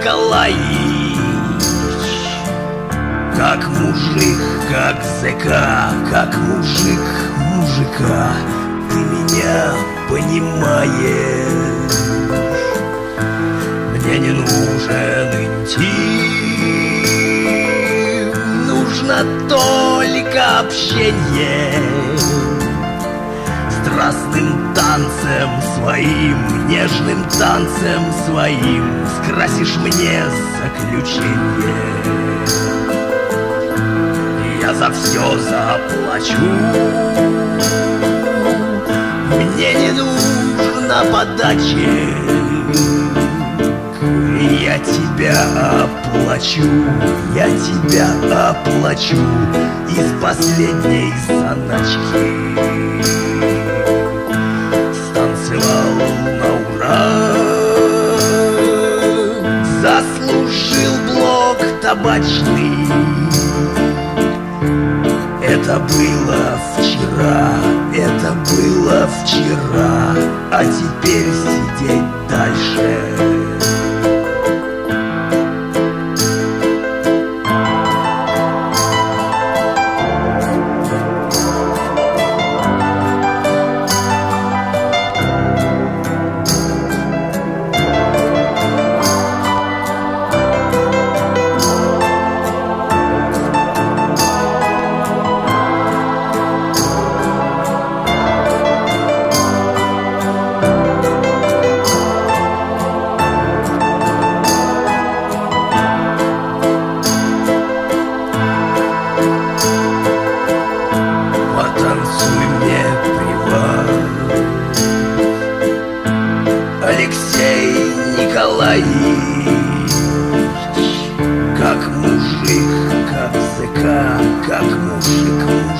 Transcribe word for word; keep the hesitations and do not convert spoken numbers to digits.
Николаевич, как мужик, как зэка, как мужик мужика, ты меня понимаешь. Мне не нужен интим, нужно только общение. Страстным танцем своим, нежным танцем своим скрасишь мне заключение. Я за все заплачу, мне не нужно подачи. Я тебя оплачу, я тебя оплачу из последней заначки. Станцевал на ура, заслужил блок табачный. Это было вчера, это было вчера, а теперь сидеть дальше. Танцуй мне привал, Алексей Николаевич, как мужик, как зэка, как мужик